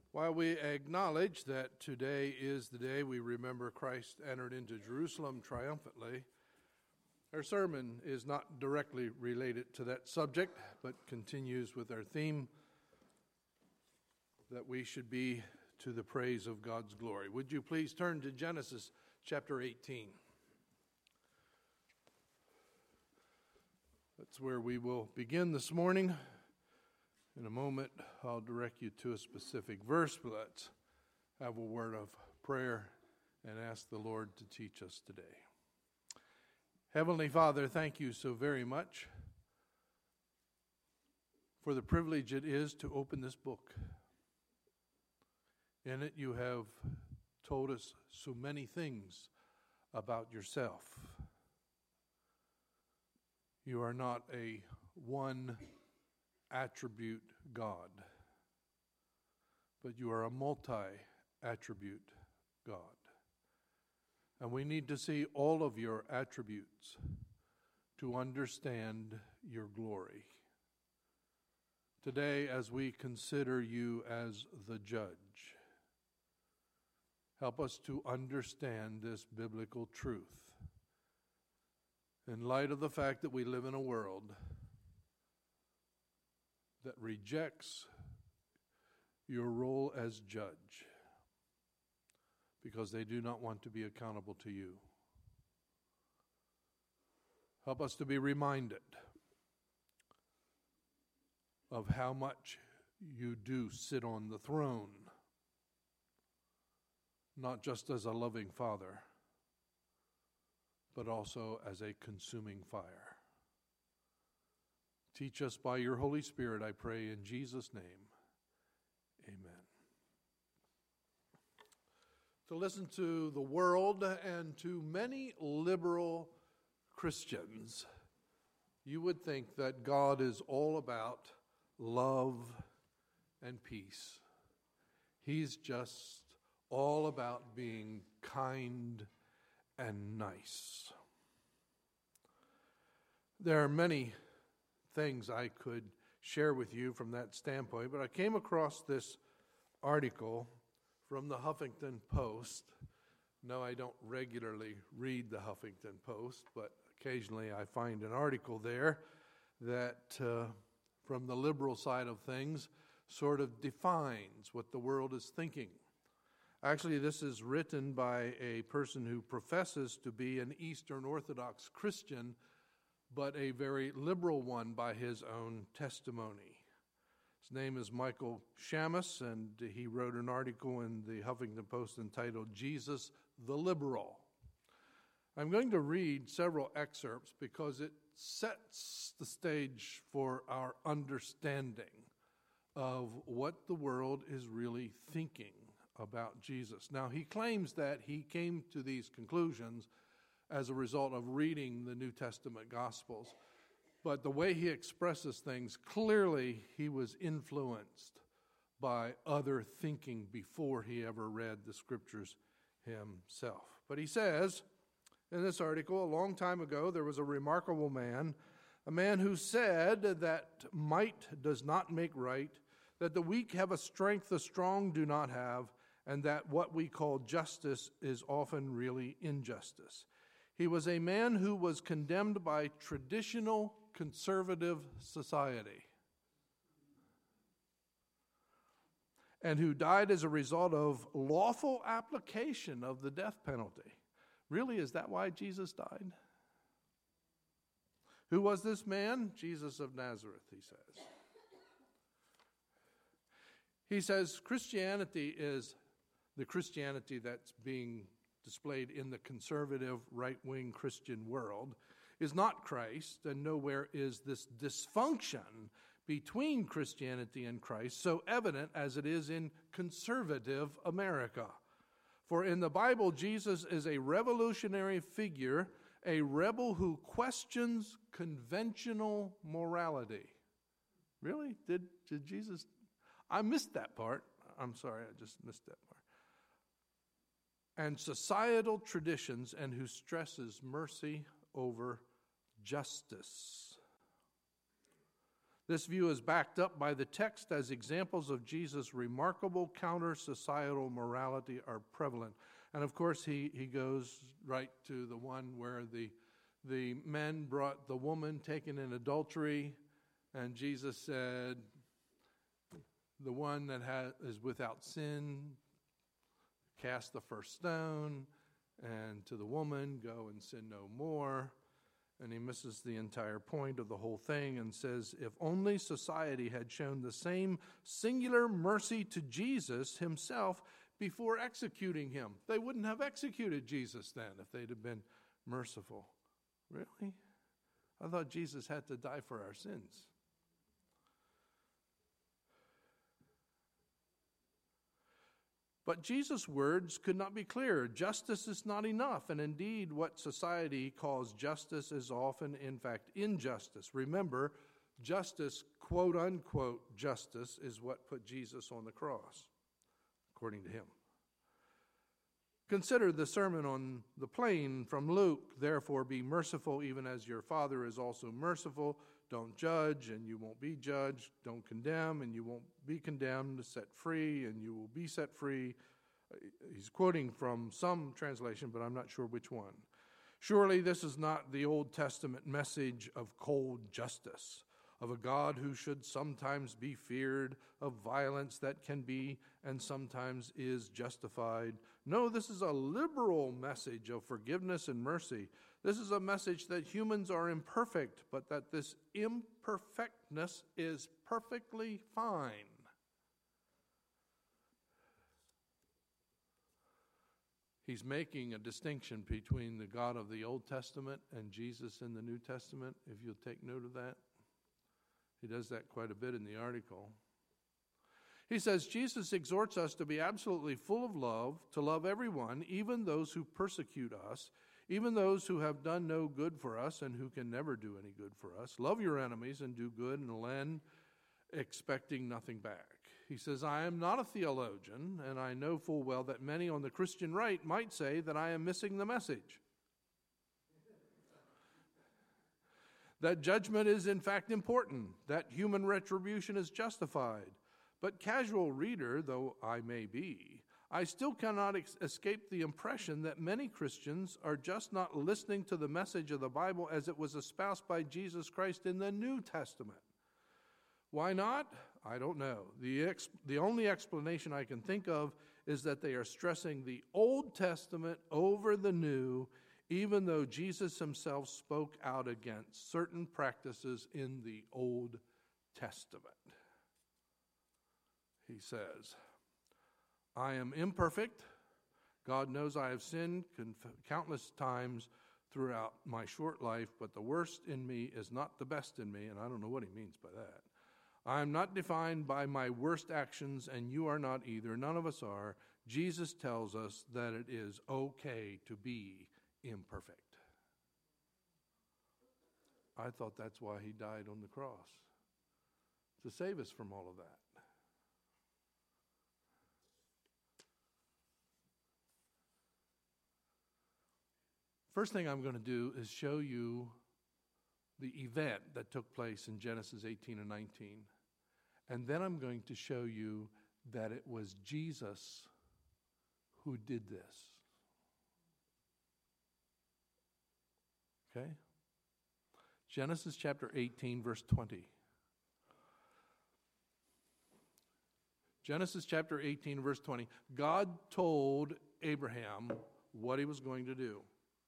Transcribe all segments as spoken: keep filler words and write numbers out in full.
While we acknowledge that today is the day we remember Christ entered into Jerusalem triumphantly, our sermon is not directly related to that subject, but continues with our theme that we should be to the praise of God's glory. Would you please turn to Genesis chapter eighteen? That's where we will begin this morning. In a moment, I'll direct you to a specific verse, but let's have a word of prayer and ask the Lord to teach us today. Heavenly Father, thank you so very much for the privilege it is to open this book. In it, you have told us so many things about yourself. You are not a one attribute God, but you are a multi-attribute God. And we need to see all of your attributes to understand your glory. Today, as we consider you as the judge, help us to understand this biblical truth in light of the fact that we live in a world that rejects your role as judge because they do not want to be accountable to you. Help us to be reminded of how much you do sit on the throne, not just as a loving Father, but also as a consuming fire. Teach us by your Holy Spirit, I pray in Jesus' name. Amen. To listen to the world and to many liberal Christians, you would think that God is all about love and peace. He's just all about being kind and nice. There are many things I could share with you from that standpoint, but I came across this article from the Huffington Post. No, I don't regularly read the Huffington Post, but occasionally I find an article there that, uh, from the liberal side of things, sort of defines what the world is thinking. Actually, this is written by a person who professes to be an Eastern Orthodox Christian, but a very liberal one by his own testimony. His name is Michael Shamus, and he wrote an article in the Huffington Post entitled, Jesus the Liberal. I'm going to read several excerpts because it sets the stage for our understanding of what the world is really thinking about Jesus. Now, he claims that he came to these conclusions as a result of reading the New Testament Gospels. But the way he expresses things, clearly he was influenced by other thinking before he ever read the Scriptures himself. But he says in this article, a long time ago, there was a remarkable man, a man who said that might does not make right, that the weak have a strength the strong do not have, and that what we call justice is often really injustice. He was a man who was condemned by traditional conservative society and who died as a result of lawful application of the death penalty. Really, is that why Jesus died? Who was this man? Jesus of Nazareth, he says. He says Christianity is the Christianity that's being displayed in the conservative right-wing Christian world is not Christ, and nowhere is this dysfunction between Christianity and Christ so evident as it is in conservative America. For in the Bible, Jesus is a revolutionary figure, a rebel who questions conventional morality. Really? Did, did Jesus? I missed that part. I'm sorry, I just missed that part. And societal traditions, and who stresses mercy over justice. This view is backed up by the text as examples of Jesus' remarkable counter-societal morality are prevalent. And of course, he, he goes right to the one where the, the men brought the woman taken in adultery, and Jesus said, the one that has, is without sin, cast the first stone, and to the woman, go and sin no more. And he misses the entire point of the whole thing and says, if only society had shown the same singular mercy to Jesus himself before executing him. They wouldn't have executed Jesus then if they'd have been merciful. Really? I thought Jesus had to die for our sins. But Jesus' words could not be clearer. Justice is not enough, and indeed what society calls justice is often, in fact, injustice. Remember, justice, quote-unquote justice, is what put Jesus on the cross, according to him. Consider the Sermon on the Plain from Luke. Therefore, be merciful, even as your Father is also merciful. Don't judge, and you won't be judged. Don't condemn, and you won't be condemned. Set free, and you will be set free. He's quoting from some translation, but I'm not sure which one. Surely this is not the Old Testament message of cold justice, of a God who should sometimes be feared, of violence that can be and sometimes is justified. No, this is a liberal message of forgiveness and mercy. This is a message that humans are imperfect, but that this imperfectness is perfectly fine. He's making a distinction between the God of the Old Testament and Jesus in the New Testament, if you'll take note of that. He does that quite a bit in the article. He says, Jesus exhorts us to be absolutely full of love, to love everyone, even those who persecute us, even those who have done no good for us and who can never do any good for us. Love your enemies and do good and lend, expecting nothing back. He says, I am not a theologian, and I know full well that many on the Christian right might say that I am missing the message. That judgment is in fact important, that human retribution is justified. But casual reader, though I may be, I still cannot ex- escape the impression that many Christians are just not listening to the message of the Bible as it was espoused by Jesus Christ in the New Testament. Why not? I don't know. The, ex- the only explanation I can think of is that they are stressing the Old Testament over the New, even though Jesus himself spoke out against certain practices in the Old Testament. He says, I am imperfect. God knows I have sinned countless times throughout my short life, but the worst in me is not the best in me, and I don't know what he means by that. I am not defined by my worst actions, and you are not either. None of us are. Jesus tells us that it is okay to be imperfect. I thought that's why he died on the cross, to save us from all of that. First thing I'm going to do is show you the event that took place in Genesis eighteen and nineteen. And then I'm going to show you that it was Jesus who did this. Okay? Genesis chapter eighteen, verse twenty. Genesis chapter eighteen, verse twenty. God told Abraham what he was going to do.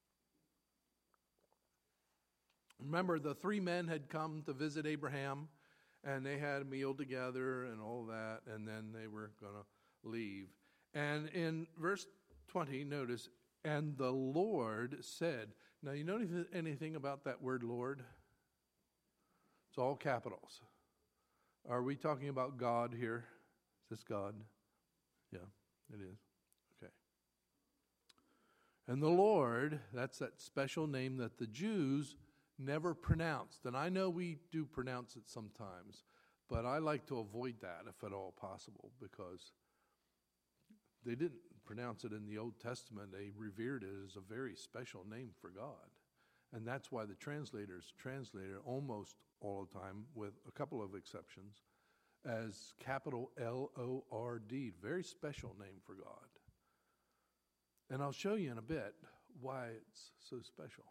Remember, the three men had come to visit Abraham, and they had a meal together and all that, and then they were going to leave. And in verse twenty, notice, and the Lord said. Now, you know anything about that word Lord? It's all capitals. Are we talking about God here? Is this God? Yeah, it is. Okay. And the Lord, that's that special name that the Jews never pronounced. And I know we do pronounce it sometimes, but I like to avoid that if at all possible, because they didn't pronounce it in the Old Testament. They revered it as a very special name for God. And that's why the translators translated almost all the time, with a couple of exceptions, as capital L O R D. Very special name for God. And I'll show you in a bit why it's so special.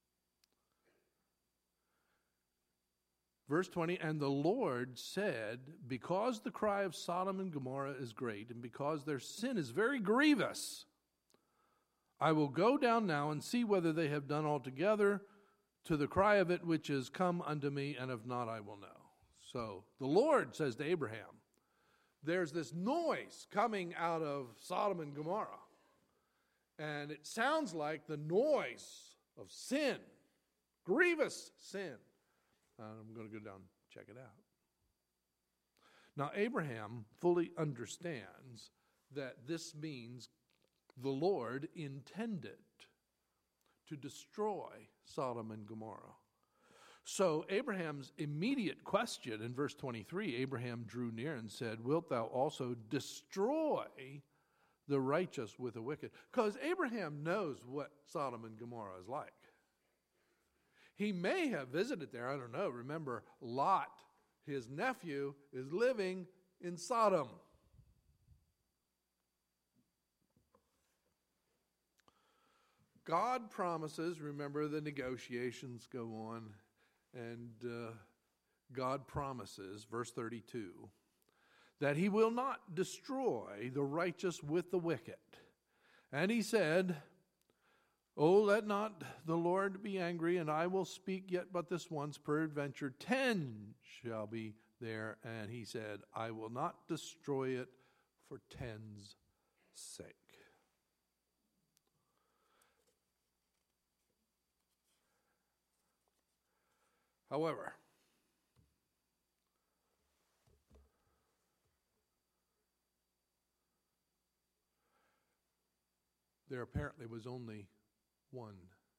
Verse twenty, and the Lord said, because the cry of Sodom and Gomorrah is great, and because their sin is very grievous, I will go down now and see whether they have done altogether to the cry of it which is come unto me, and if not, I will know. So the Lord says to Abraham, there's this noise coming out of Sodom and Gomorrah, and it sounds like the noise of sin, grievous sin. I'm going to go down and check it out. Now, Abraham fully understands that this means the Lord intended to destroy Sodom and Gomorrah. So Abraham's immediate question in verse twenty-three, Abraham drew near and said, wilt thou also destroy the righteous with the wicked? Because Abraham knows what Sodom and Gomorrah is like. He may have visited there, I don't know. Remember, Lot, his nephew, is living in Sodom. God promises, remember the negotiations go on, and uh, God promises, verse thirty-two, that he will not destroy the righteous with the wicked. And he said, oh, let not the Lord be angry, and I will speak yet but this once, peradventure ten shall be there. And he said, I will not destroy it for ten's sake. However, there apparently was only one.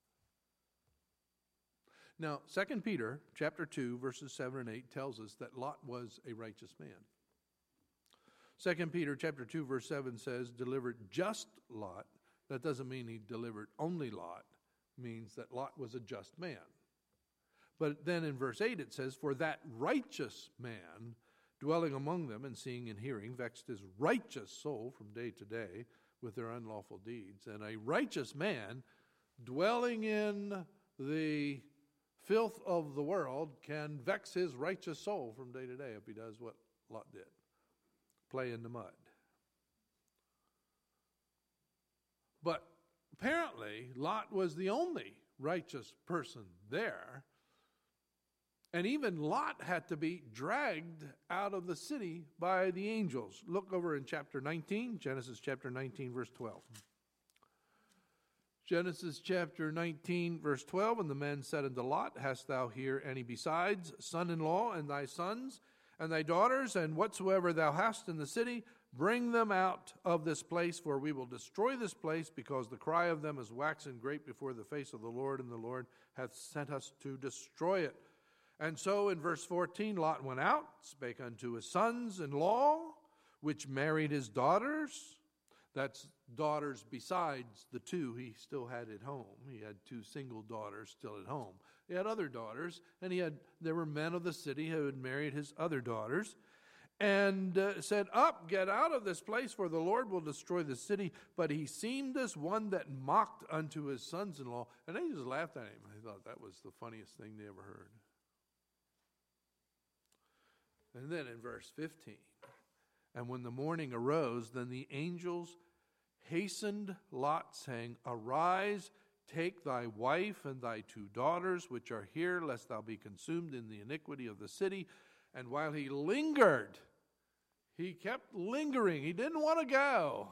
Now, Second Peter chapter two, verses seven and eight tells us that Lot was a righteous man. Second Peter chapter two, verse seven says, delivered just Lot. That doesn't mean he delivered only Lot. It means that Lot was a just man. But then in verse eight it says, for that righteous man, dwelling among them and seeing and hearing, vexed his righteous soul from day to day with their unlawful deeds. And a righteous man dwelling in the filth of the world can vex his righteous soul from day to day if he does what Lot did, play in the mud. But apparently Lot was the only righteous person there, and even Lot had to be dragged out of the city by the angels. Look over in chapter nineteen, Genesis chapter nineteen, verse twelve. Genesis chapter nineteen, verse twelve, and the men said unto Lot, hast thou here any besides son-in-law, and thy sons, and thy daughters, and whatsoever thou hast in the city, bring them out of this place, for we will destroy this place, because the cry of them is waxen great before the face of the Lord, and the Lord hath sent us to destroy it. And so in verse fourteen, Lot went out, spake unto his sons-in-law, which married his daughters. That's daughters besides the two he still had at home. He had two single daughters still at home. He had other daughters, and he had there were men of the city who had married his other daughters, and uh, said, up, get out of this place, for the Lord will destroy the city. But he seemed as one that mocked unto his sons-in-law. And they just laughed at him. I thought that was the funniest thing they ever heard. And then in verse fifteen, and when the morning arose, then the angels hastened Lot, saying, arise, take thy wife and thy two daughters, which are here, lest thou be consumed in the iniquity of the city. And while he lingered, he kept lingering. He didn't want to go.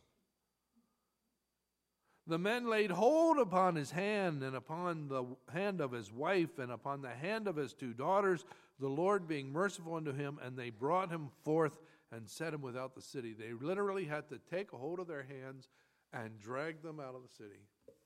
The men laid hold upon his hand, and upon the hand of his wife, and upon the hand of his two daughters, the Lord being merciful unto him, and they brought him forth and set him without the city. They literally had to take a hold of their hands and drag them out of the city.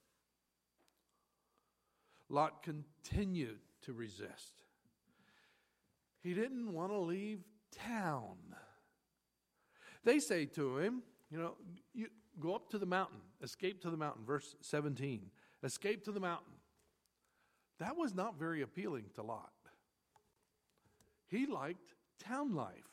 Lot continued to resist. He didn't want to leave town. They say to him, you know, you go up to the mountain, escape to the mountain, verse seventeen, escape to the mountain. That was not very appealing to Lot. He liked town life.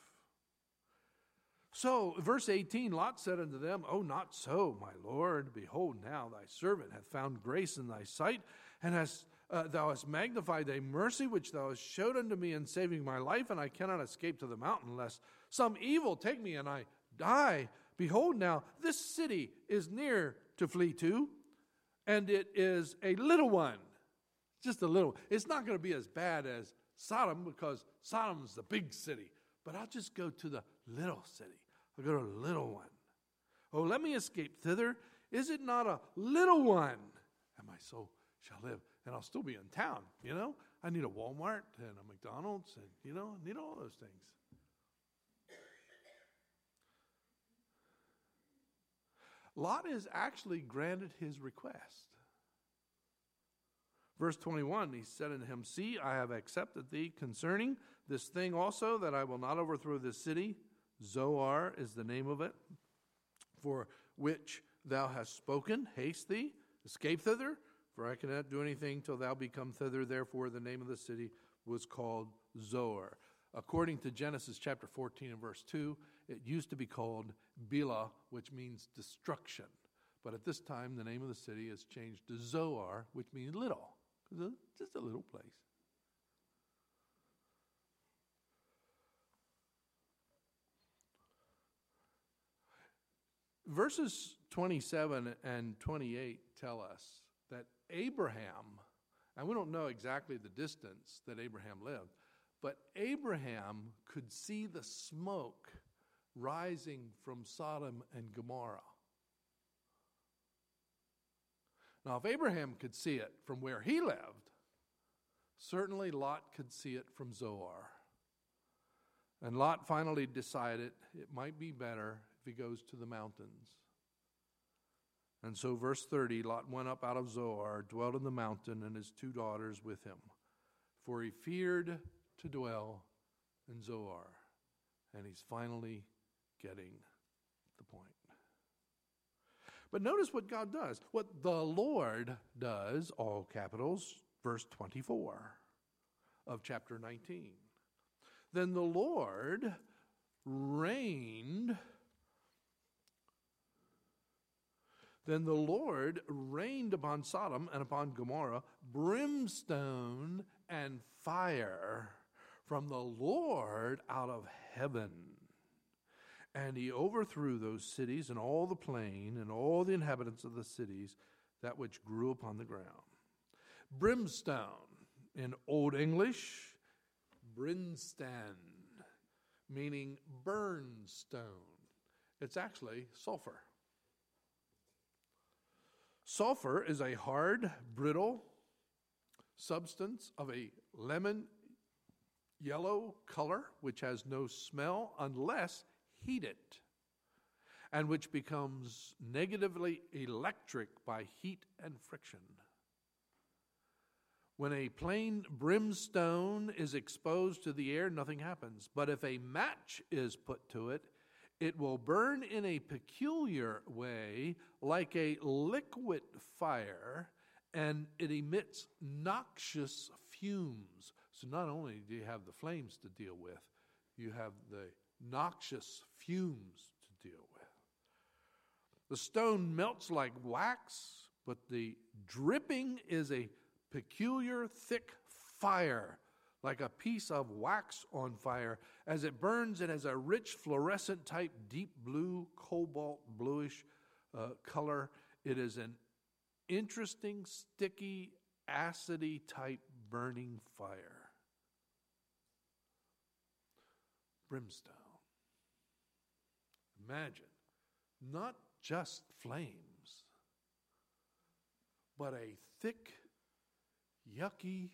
So, verse eighteen, Lot said unto them, O not so, my Lord. Behold, now thy servant hath found grace in thy sight, and hast, uh, thou hast magnified thy mercy, which thou hast showed unto me in saving my life, and I cannot escape to the mountain, lest some evil take me and I die. Behold, now this city is near to flee to, and it is a little one. Just a little. It's not going to be as bad as Sodom, because Sodom's the big city. But I'll just go to the little city. I'll go to the little one. Oh, let me escape thither. Is it not a little one? And my soul shall live. And I'll still be in town, you know. I need a Walmart and a McDonald's and, you know, I need all those things. Lot is actually granted his request. Verse twenty-one, he said unto him, See, I have accepted thee concerning this thing also, that I will not overthrow this city. Zoar is the name of it, for which thou hast spoken. Haste thee, escape thither, for I cannot do anything till thou be come thither. Therefore the name of the city was called Zoar. According to Genesis chapter fourteen and verse two, it used to be called Bela, which means destruction. But at this time, the name of the city is changed to Zoar, which means little. It's just a little place. Verses twenty-seven and twenty-eight tell us that Abraham, and we don't know exactly the distance that Abraham lived, but Abraham could see the smoke rising from Sodom and Gomorrah. Now, if Abraham could see it from where he lived, certainly Lot could see it from Zoar. And Lot finally decided it might be better if he goes to the mountains. And so verse thirty, Lot went up out of Zoar, dwelt in the mountain, and his two daughters with him. For he feared to dwell in Zoar. And he's finally getting the point. But notice what God does. What the Lord does, all capitals, verse twenty-four of chapter nineteen. Then the Lord rained, then the Lord rained upon Sodom and upon Gomorrah brimstone and fire from the Lord out of heaven. And he overthrew those cities and all the plain and all the inhabitants of the cities, that which grew upon the ground. Brimstone, in Old English, brimstone, meaning burnstone. It's actually sulfur. Sulfur is a hard, brittle substance of a lemon yellow color, which has no smell unless heated, and which becomes negatively electric by heat and friction. When a plain brimstone is exposed to the air, nothing happens. But if a match is put to it, it will burn in a peculiar way, like a liquid fire, and it emits noxious fumes. So not only do you have the flames to deal with, you have the noxious fumes to deal with. The stone melts like wax, but the dripping is a peculiar thick fire, like a piece of wax on fire. As it burns, it has a rich fluorescent type, deep blue, cobalt bluish uh, color. It is an interesting, sticky, acidy type burning fire. Brimstone. Imagine, not just flames, but a thick, yucky,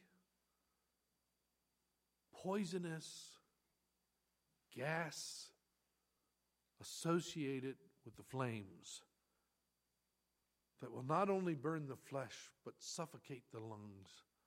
poisonous gas associated with the flames that will not only burn the flesh, but suffocate the lungs.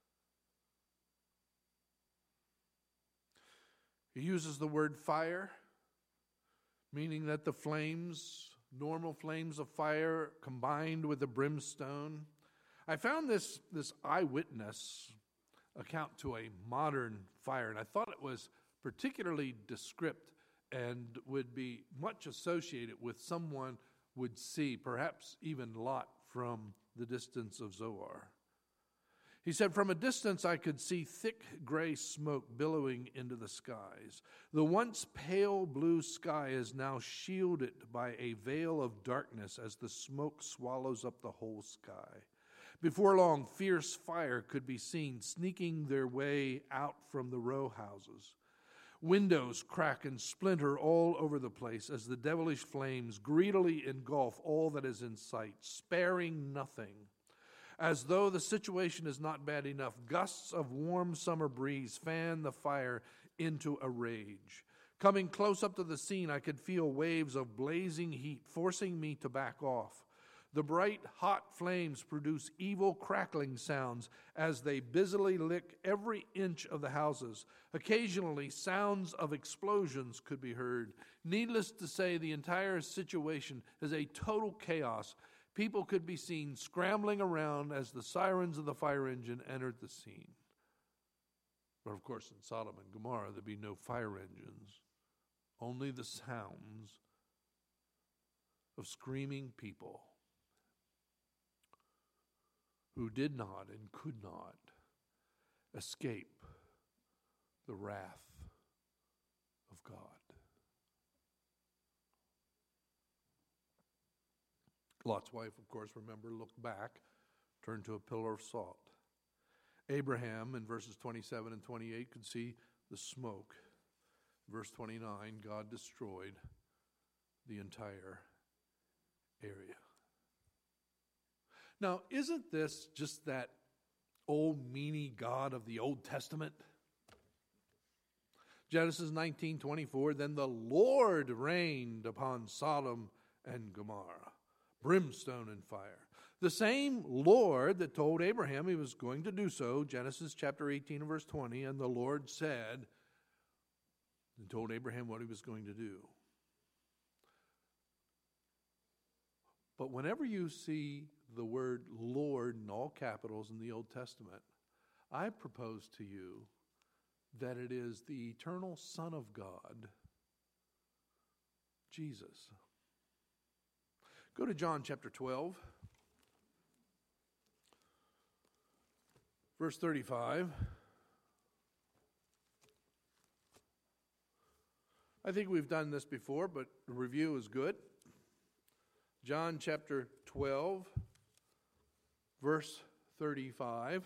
He uses the word fire, meaning that the flames, normal flames of fire, combined with the brimstone. I found this, this eyewitness account to a modern fire, and I thought it was particularly descript and would be much associated with someone would see, perhaps even Lot from the distance of Zoar. He said, "From a distance I could see thick gray smoke billowing into the skies. The once pale blue sky is now shielded by a veil of darkness as the smoke swallows up the whole sky. Before long, fierce fire could be seen sneaking their way out from the row houses. Windows crack and splinter all over the place as the devilish flames greedily engulf all that is in sight, sparing nothing. As though the situation is not bad enough, gusts of warm summer breeze fan the fire into a rage. Coming close up to the scene, I could feel waves of blazing heat forcing me to back off. The bright, hot flames produce evil crackling sounds as they busily lick every inch of the houses. Occasionally, sounds of explosions could be heard. Needless to say, the entire situation is a total chaos. People could be seen scrambling around as the sirens of the fire engine entered the scene." But of course, in Sodom and Gomorrah, there'd be no fire engines, only the sounds of screaming people who did not and could not escape the wrath of God. Lot's wife, of course, remember, looked back, turned to a pillar of salt. Abraham, in verses twenty-seven and twenty-eight, could see the smoke. Verse twenty-nine, God destroyed the entire area. Now, isn't this just that old meanie God of the Old Testament? Genesis nineteen twenty-four, "Then the Lord rained upon Sodom and Gomorrah brimstone and fire." The same Lord that told Abraham he was going to do so, Genesis chapter eighteen and verse twenty, "And the Lord said," and told Abraham what he was going to do. But whenever you see the word Lord in all capitals in the Old Testament, I propose to you that it is the eternal Son of God, Jesus. Go to John chapter twelve, verse thirty-five. I think we've done this before, but the review is good. John chapter twelve, verse thirty-five.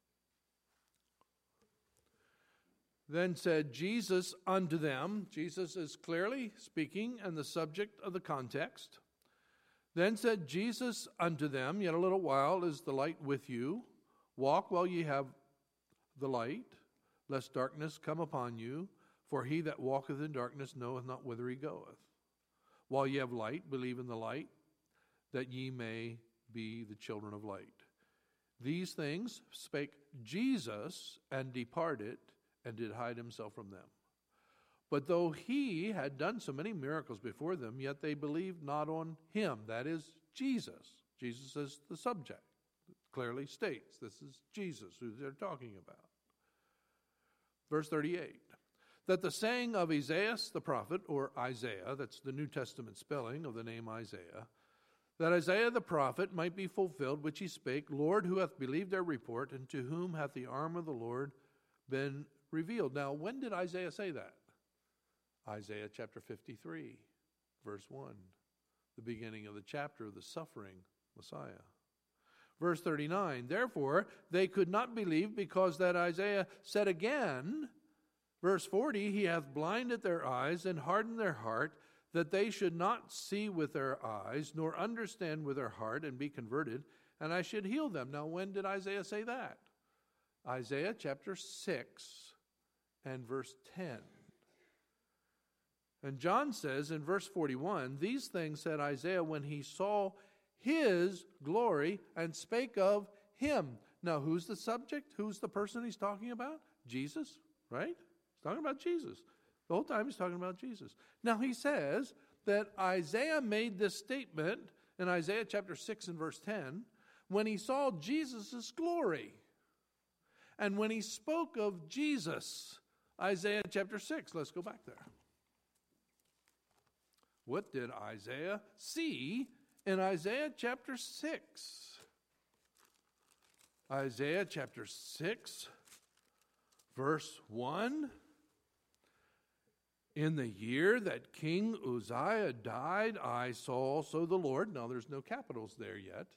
"Then said Jesus unto them," Jesus is clearly speaking and the subject of the context. "Then said Jesus unto them, Yet a little while is the light with you. Walk while ye have the light, lest darkness come upon you. For he that walketh in darkness knoweth not whither he goeth. While ye have light, believe in the light, that ye may be the children of light. These things spake Jesus, and departed, and did hide himself from them. But though he had done so many miracles before them, yet they believed not on him." That is Jesus. Jesus is the subject. It clearly states this is Jesus who they're talking about. Verse thirty-eight. "That the saying of Isaiah the prophet," or Isaiah, that's the New Testament spelling of the name Isaiah, "that Isaiah the prophet might be fulfilled, which he spake, Lord, who hath believed their report, and to whom hath the arm of the Lord been revealed." Now, when did Isaiah say that? Isaiah chapter fifty-three, verse one, the beginning of the chapter of the suffering Messiah. Verse thirty-nine, "Therefore they could not believe, because that Isaiah said again," verse forty, "He hath blinded their eyes and hardened their heart, that they should not see with their eyes, nor understand with their heart, and be converted, and I should heal them." Now, when did Isaiah say that? Isaiah chapter six and verse ten. And John says in verse forty-one, "These things said Isaiah when he saw his glory and spake of him." Now, who's the subject? Who's the person he's talking about? Jesus, right? He's talking about Jesus. The whole time he's talking about Jesus. Now, he says that Isaiah made this statement in Isaiah chapter six and verse ten when he saw Jesus' glory. And when he spoke of Jesus, Isaiah chapter six. Let's go back there. What did Isaiah see in Isaiah chapter six? Isaiah chapter six, verse one. In the year that King Uzziah died, I saw also the Lord. Now, there's no capitals there yet,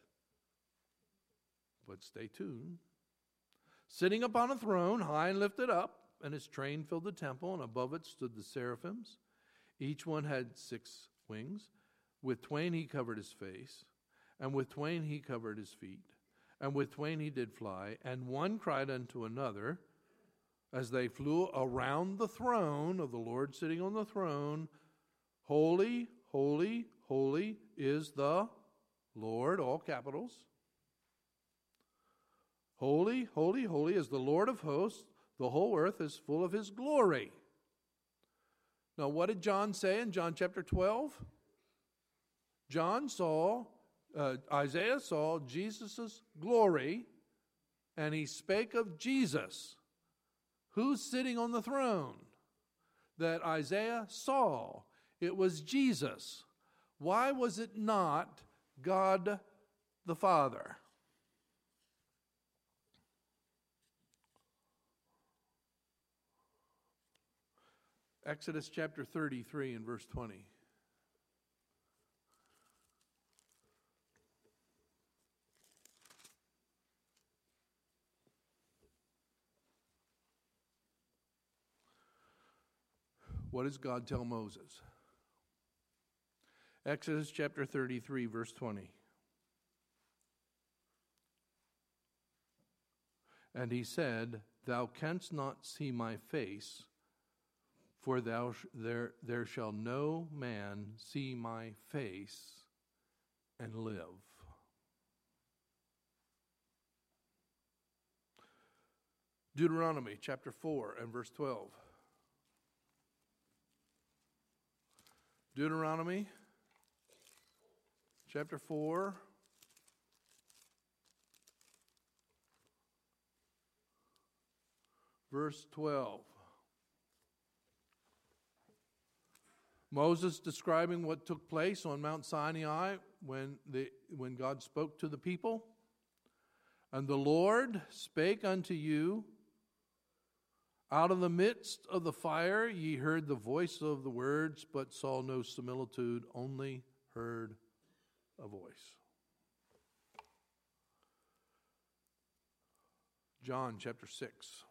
but stay tuned. Sitting upon a throne, high and lifted up, and his train filled the temple, and above it stood the seraphims. Each one had six wings. With twain he covered his face, and with twain he covered his feet, and with twain he did fly. And one cried unto another, as they flew around the throne of the Lord sitting on the throne, Holy, holy, holy is the Lord, all capitals. Holy, holy, holy is the Lord of hosts. The whole earth is full of his glory. Now, what did John say in John chapter twelve? John saw, uh, Isaiah saw Jesus' glory, and he spake of Jesus. Who's sitting on the throne that Isaiah saw? It was Jesus. Why was it not God the Father? Exodus chapter thirty-three and verse twenty. What does God tell Moses? Exodus chapter thirty-three, verse twenty. And he said, Thou canst not see my face, for thou sh- there, there shall no man see my face and live. Deuteronomy chapter four and verse twelve. Deuteronomy chapter four, verse twelve. Moses describing what took place on Mount Sinai when the when God spoke to the people. And the Lord spake unto you out of the midst of the fire. Ye heard the voice of the words, but saw no similitude, only heard a voice. John chapter six.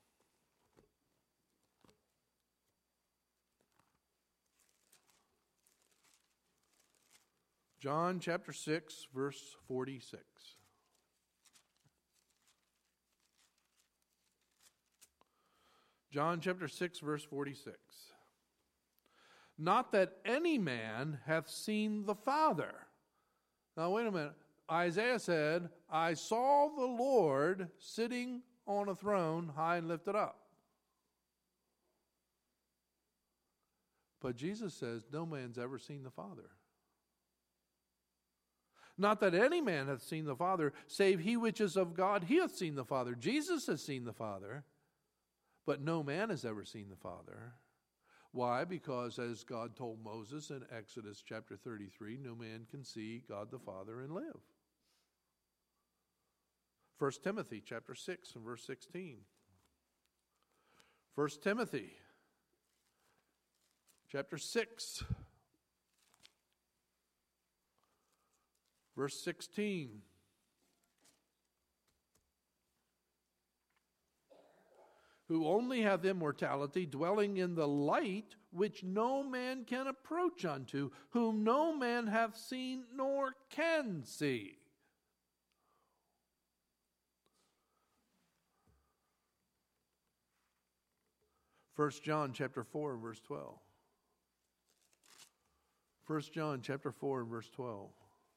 John chapter six, verse forty-six. John chapter six, verse forty-six. Not that any man hath seen the Father. Now wait a minute. Isaiah said, I saw the Lord sitting on a throne, high and lifted up. But Jesus says, no man's ever seen the Father. Not that any man hath seen the Father, save he which is of God, he hath seen the Father. Jesus has seen the Father, but no man has ever seen the Father. Why? Because as God told Moses in Exodus chapter thirty-three, no man can see God the Father and live. First Timothy chapter six and verse sixteen. First Timothy chapter six, verse sixteen. Who only hath immortality, dwelling in the light which no man can approach unto, whom no man hath seen nor can see. First John chapter four and verse twelve. First John chapter four and verse twelve.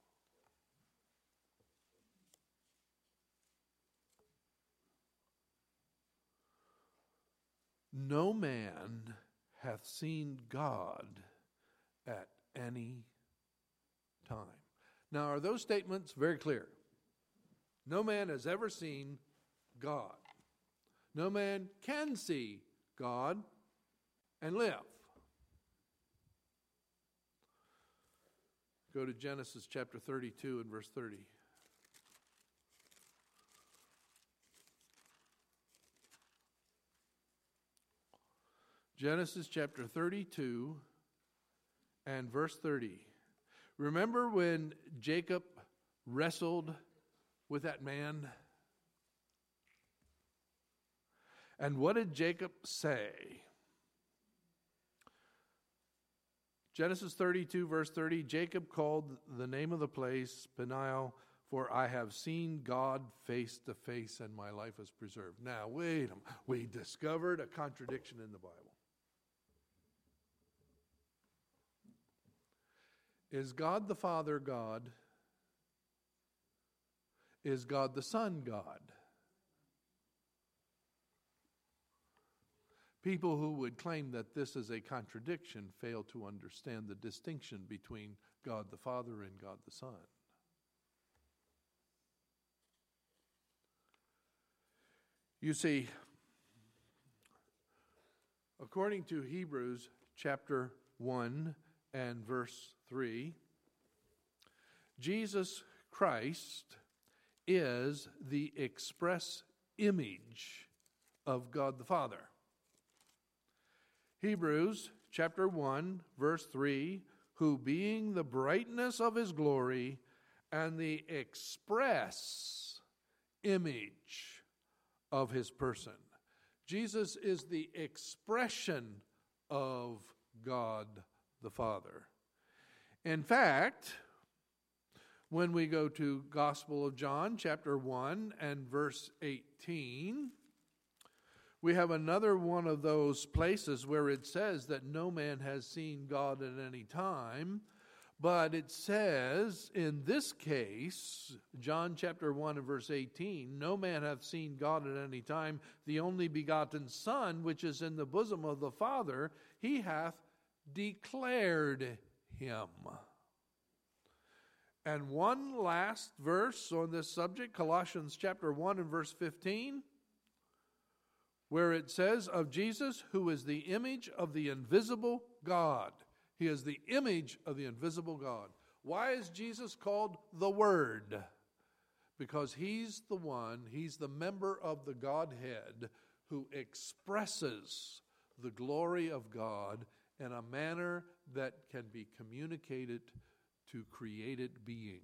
No man hath seen God at any time. Now, are those statements very clear? No man has ever seen God. No man can see God and live. Go to Genesis chapter thirty-two and verse thirty. Genesis chapter thirty-two and verse thirty. Remember when Jacob wrestled with that man? And what did Jacob say? Genesis thirty-two, verse thirty, Jacob called the name of the place Peniel, for I have seen God face to face and my life is preserved. Now, wait a minute. We discovered a contradiction in the Bible. Is God the Father God? Is God the Son God? People who would claim that this is a contradiction fail to understand the distinction between God the Father and God the Son. You see, according to Hebrews chapter one and verse three, Jesus Christ is the express image of God the Father. Hebrews chapter one, verse three, who being the brightness of his glory and the express image of his person. Jesus is the expression of God the Father. In fact, when we go to Gospel of John chapter one and verse eighteen, we have another one of those places where it says that no man has seen God at any time. But it says, in this case, John chapter one and verse eighteen, no man hath seen God at any time. The only begotten Son, which is in the bosom of the Father, he hath declared him. And one last verse on this subject, Colossians chapter one and verse fifteen, where it says of Jesus, who is the image of the invisible God. He is the image of the invisible God. Why is Jesus called the Word? Because he's the one, he's the member of the Godhead who expresses the glory of God in a manner that can be communicated to created beings.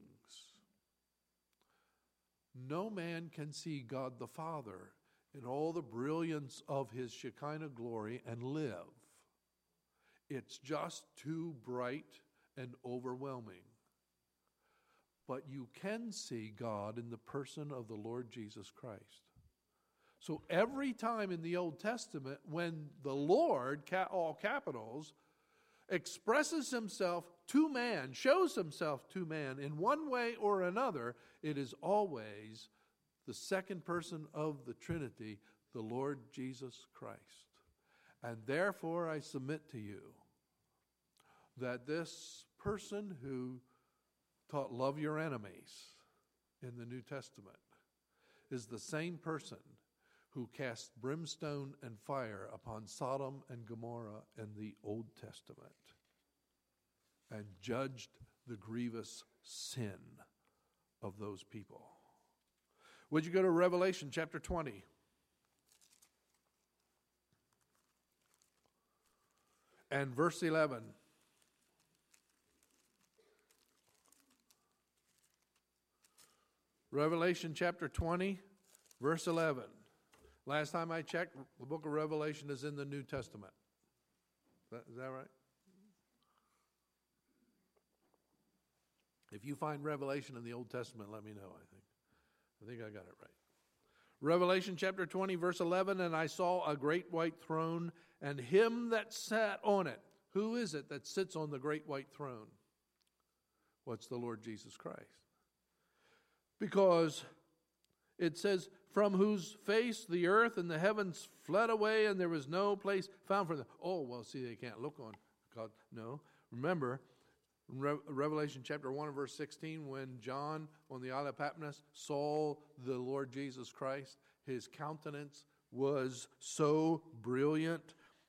No man can see God the Father in all the brilliance of his Shekinah glory and live. It's just too bright and overwhelming. But you can see God in the person of the Lord Jesus Christ. So every time in the Old Testament when the Lord, all capitals, expresses himself to man, shows himself to man in one way or another, it is always the second person of the Trinity, the Lord Jesus Christ. And therefore I submit to you that this person who taught love your enemies in the New Testament is the same person who cast brimstone and fire upon Sodom and Gomorrah in the Old Testament and judged the grievous sin of those people. Would you go to Revelation chapter twenty? And verse eleven. Revelation chapter twenty, verse eleven. Last time I checked, the book of Revelation is in the New Testament. Is that, is that right? If you find Revelation in the Old Testament, let me know, I think. I think I got it right. Revelation chapter twenty, verse eleven, and I saw a great white throne, and him that sat on it. Who is it that sits on the great white throne? What's the Lord Jesus Christ? Because it says, from whose face the earth and the heavens fled away, and there was no place found for them. Oh, well, see, they can't look on God. No. Remember, Re- Revelation chapter one and verse sixteen, when John on the Isle of Patmos saw the Lord Jesus Christ, his countenance was so brilliant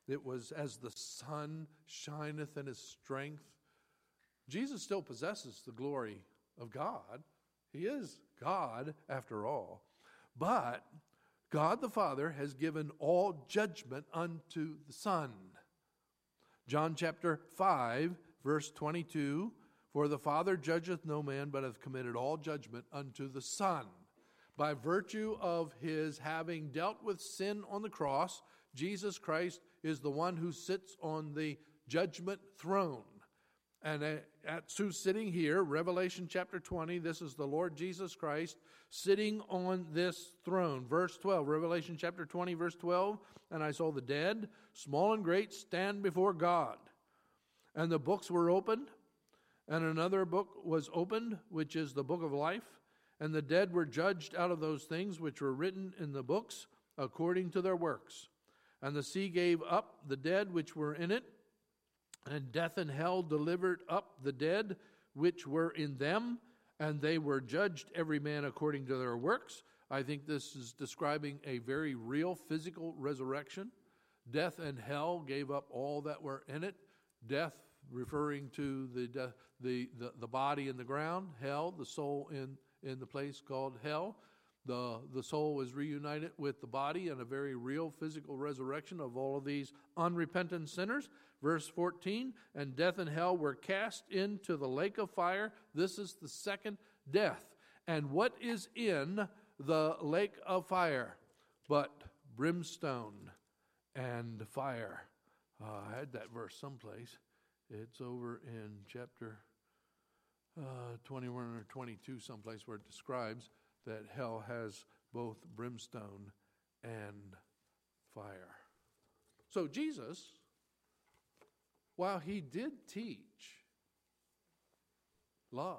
It was as the sun shineth in his strength. Jesus still possesses the glory of God. He is God after all. But God the Father has given all judgment unto the Son. John chapter five, verse twenty-two, for the Father judgeth no man, but hath committed all judgment unto the Son. By virtue of his having dealt with sin on the cross, Jesus Christ is the one who sits on the judgment throne. And that's who's sitting here, Revelation chapter twenty. This is the Lord Jesus Christ sitting on this throne. Verse twelve, Revelation chapter twenty, verse twelve. And I saw the dead, small and great, stand before God. And the books were opened, and another book was opened, which is the book of life. And the dead were judged out of those things which were written in the books according to their works. And the sea gave up the dead which were in it, and death and hell delivered up the dead which were in them, and they were judged every man according to their works. I think this is describing a very real physical resurrection. Death and hell gave up all that were in it. Death referring to the the the, the body in the ground, hell, the soul in, in the place called hell. The, the soul was reunited with the body in a very real physical resurrection of all of these unrepentant sinners. Verse fourteen, and death and hell were cast into the lake of fire. This is the second death. And what is in the lake of fire but brimstone and fire? Uh, I had that verse someplace. It's over in chapter uh, twenty-one or twenty-two, someplace where it describes that hell has both brimstone and fire. So Jesus, while he did teach love,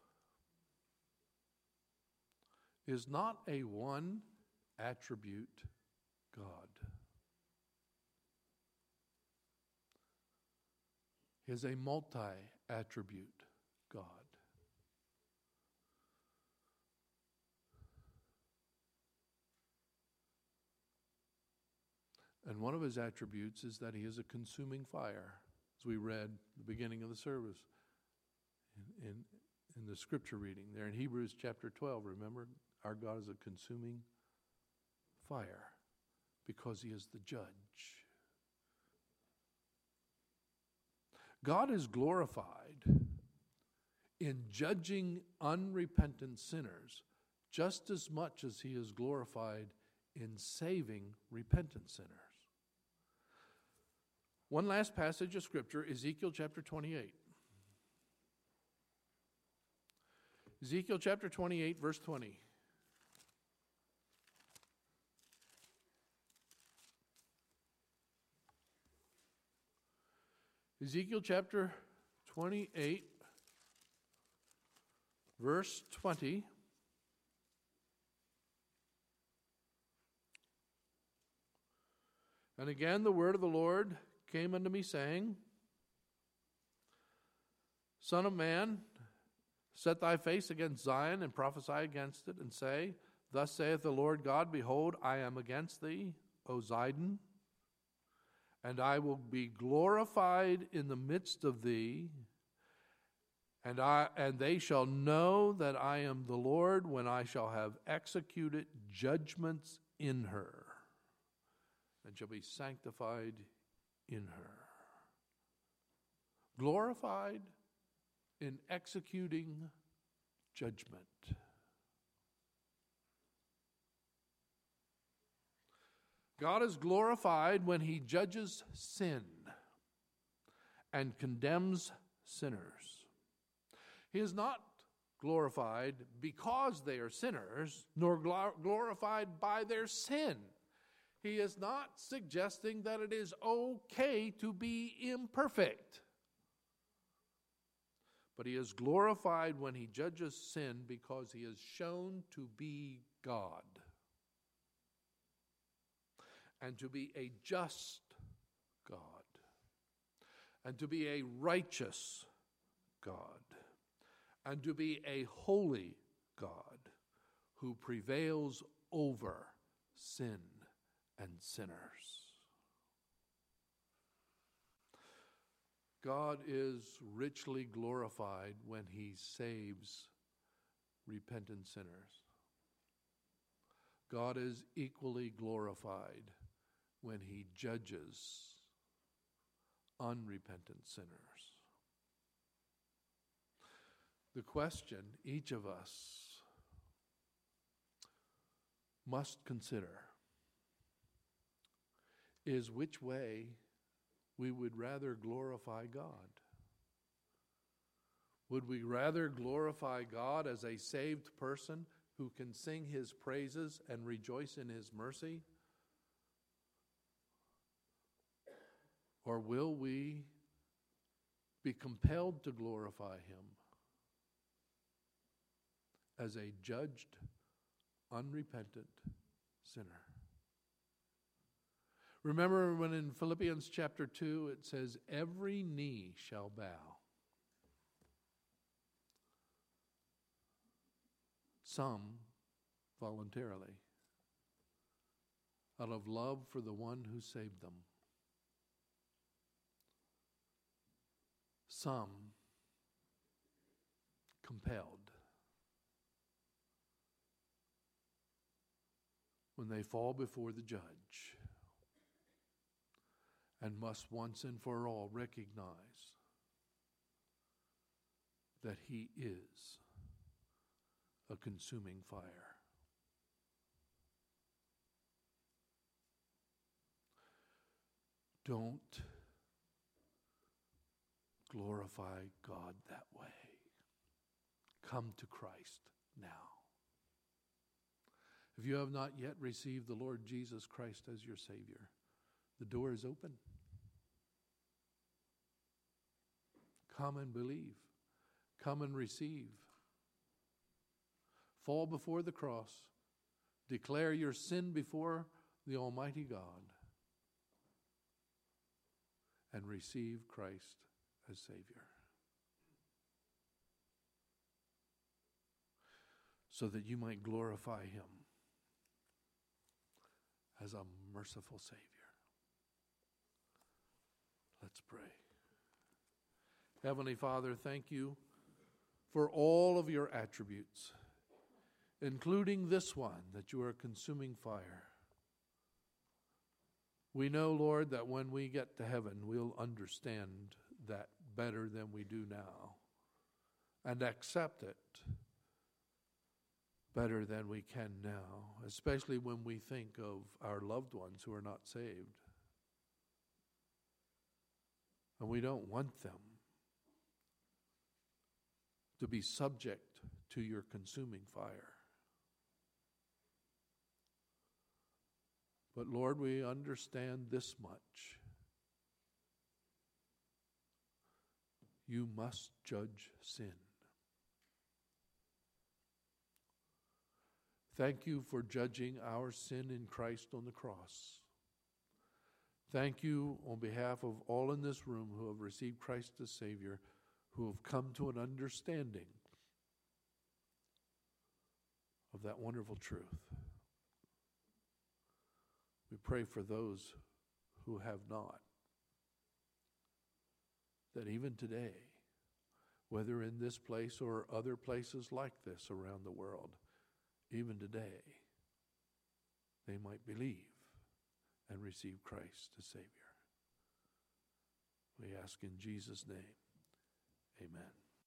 is not a one attribute God. He is a multi-attribute God. And one of his attributes is that he is a consuming fire, as we read at the beginning of the service in, in, in the scripture reading there in Hebrews chapter twelve. Remember, our God is a consuming fire because he is the judge. God is glorified in judging unrepentant sinners just as much as he is glorified in saving repentant sinners. One last passage of Scripture, Ezekiel chapter twenty-eight. Ezekiel chapter twenty-eight, verse twenty. Ezekiel chapter twenty-eight, verse twenty. And again the word of the Lord came unto me, saying, Son of man, set thy face against Zion, and prophesy against it, and say, Thus saith the Lord God, Behold, I am against thee, O Zidon, and I will be glorified in the midst of thee, and I and they shall know that I am the Lord when I shall have executed judgments in her, and shall be sanctified in her. Glorified in executing judgment. God is glorified when he judges sin and condemns sinners. He is not glorified because they are sinners, nor glorified by their sin. He is not suggesting that it is okay to be imperfect. But he is glorified when he judges sin because he is shown to be God and to be a just God and to be a righteous God and to be a holy God who prevails over sin and sinners. God is richly glorified when he saves repentant sinners. God is equally glorified when he judges unrepentant sinners. The question each of us must consider is which way we would rather glorify God. Would we rather glorify God as a saved person who can sing his praises and rejoice in his mercy? Or will we be compelled to glorify him as a judged, unrepentant sinner? Remember when in Philippians chapter two it says, every knee shall bow. Some voluntarily, out of love for the one who saved them. Some compelled. When they fall before the judge and must once and for all recognize that he is a consuming fire. Don't glorify God that way. Come to Christ now. If you have not yet received the Lord Jesus Christ as your Savior, the door is open. Come and believe. Come and receive. Fall before the cross. Declare your sin before the Almighty God. And receive Christ as Savior. So that you might glorify him as a merciful Savior. Let's pray. Heavenly Father, thank you for all of your attributes, including this one, that you are a consuming fire. We know, Lord, that when we get to heaven, we'll understand that better than we do now and accept it better than we can now, especially when we think of our loved ones who are not saved. And we don't want them to be subject to your consuming fire. But Lord, we understand this much. You must judge sin. Thank you for judging our sin in Christ on the cross. Thank you on behalf of all in this room who have received Christ as Savior, who have come to an understanding of that wonderful truth. We pray for those who have not, that even today, whether in this place or other places like this around the world, even today, they might believe and receive Christ as Savior. We ask in Jesus' name, amen.